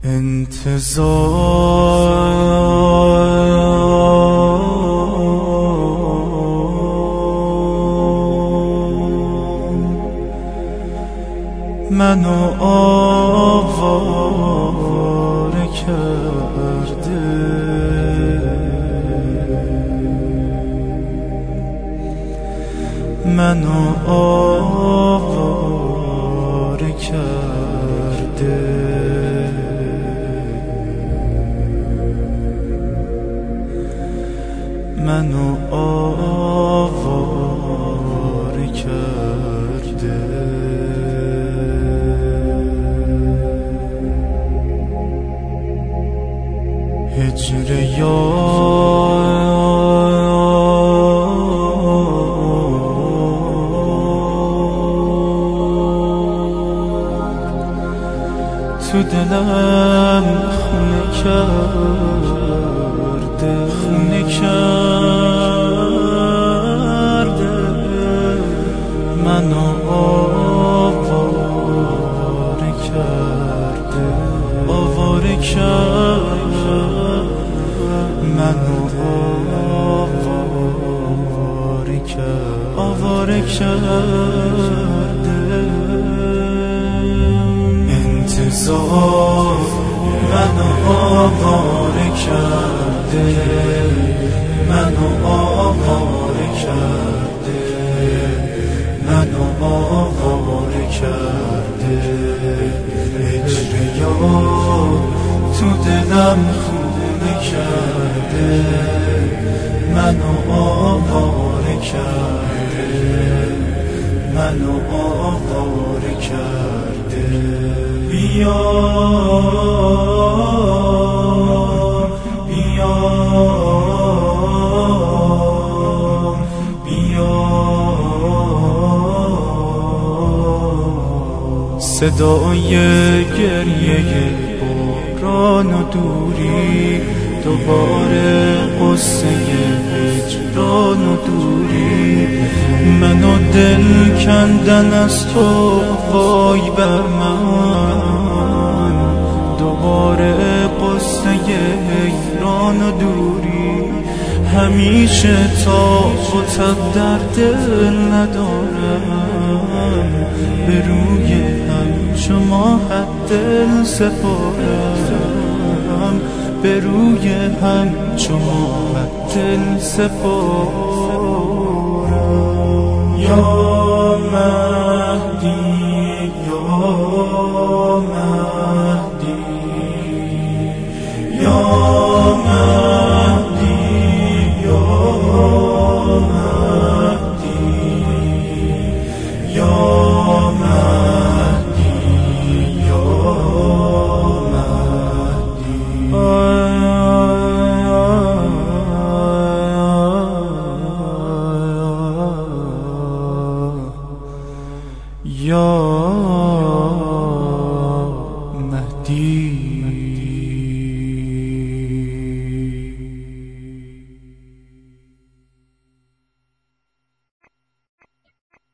منو آواره کرده، منو آواره کرده، منو آواره کرده. هجر تو دلم خونه کرده، خونه کرده، منو آواره کرده، آواره کرده، منو آواره کرده، آواره کرده. انتظار منو آواره کرده، منو آواره کرده، منو آواره کرده. هجر یار تو دلم خونه کرده، منو آواره کرده، منو آواره کرده. بیا بیا بیا، صدای گریه باران و دوری، دوباره قصه هجران و دوری، منو دل کندن از تو وای بر من، دوباره قصه هجران و دوری. همیشه طاق و تب در دل ندارم، به روی همچو ماهت دل سپارم، به روی همچو ماهت دل سپارم. یا مهدی یا مهدی یا مهدی یا مهدی یا مهدی یا مهدی، یا مهدی.